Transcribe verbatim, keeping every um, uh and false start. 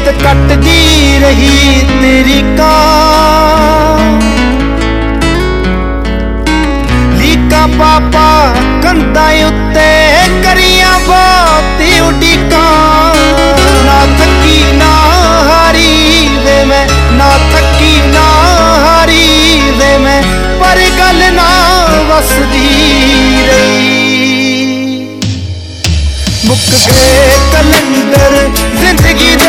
रेत कटदी रही तेरी कां लीका पापा कंधा उत्ते करिया बहुती उड़ीकां ना थकी ना हारी वे मैं ना थकी ना हारी वे मैं पर गल ना वसदी रही मुक गए कलंदर जिंदगी